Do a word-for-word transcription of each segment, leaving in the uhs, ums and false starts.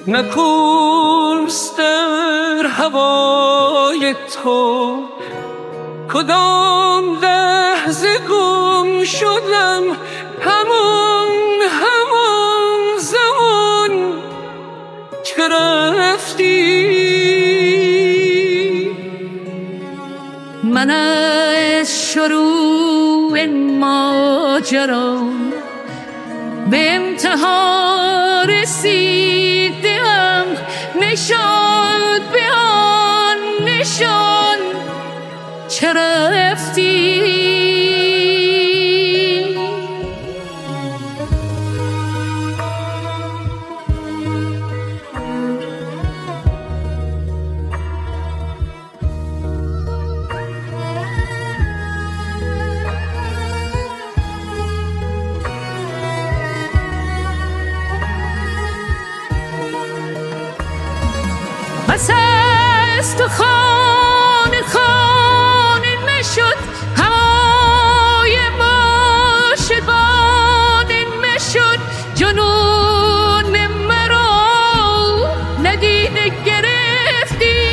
نکوست در هوای تو کدام لحظه گم شدم، همان همان زمان که رفتی. من از شروع ماجرا به انتها رسیدم، نشان به آن نشان چه رفتی. بس است تو خانه خانه نشد، هوای عاشقانه نشد، جنون مرا ندیده گرفتی.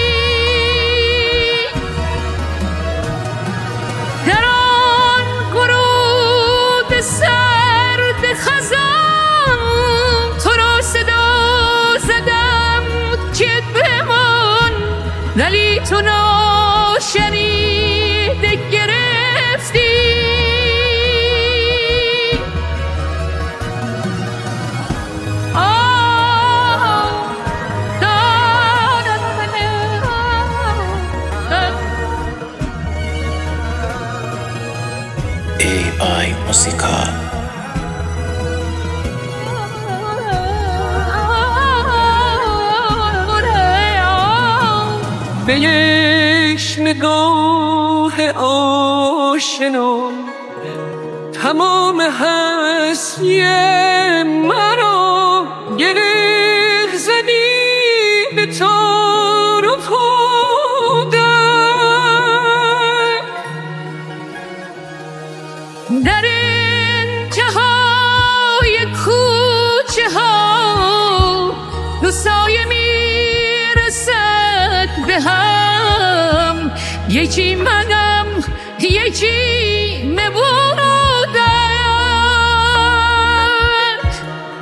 در آن غروب سرد خزان تو را صدا زدم که بمان، ولی تو ناشنیده گرفتی. ای آی موسیقا. به یک نگاه آشنا تمام هستی مرا گره زدی به تار و پودر. در انتهای کوچه ها دو سایه میرسد به هم، یکی منم یکی نبودت.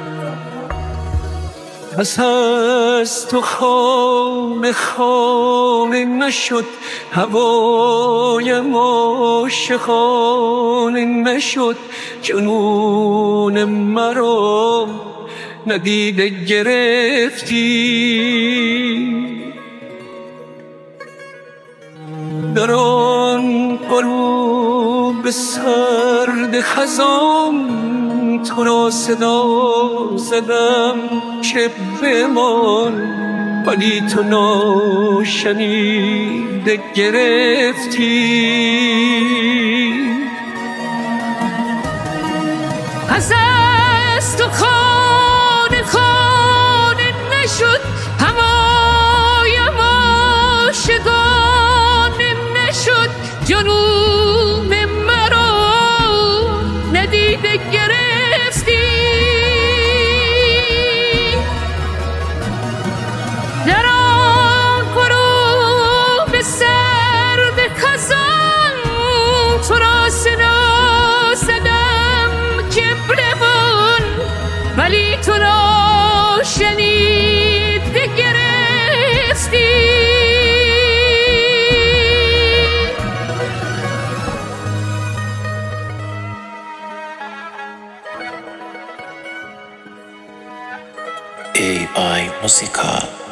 پس از تو خانه خانه نشد، هوایم عاشقانه نشد، جنون مرا ندیده گرفتی. در آن غروب سرد خزان تو را صدا زدم که بمان، ولی تو ناشنیده گرفتی. پس از تو خانه خانه نشد، هوایم عاشقانه نشد، جنون مرا ندیده گرفتی. در آن غروب سرد خزان تو را صدا زدم که بمان، ولی تو ناشنیده گرفتی. ای آی موسیقا.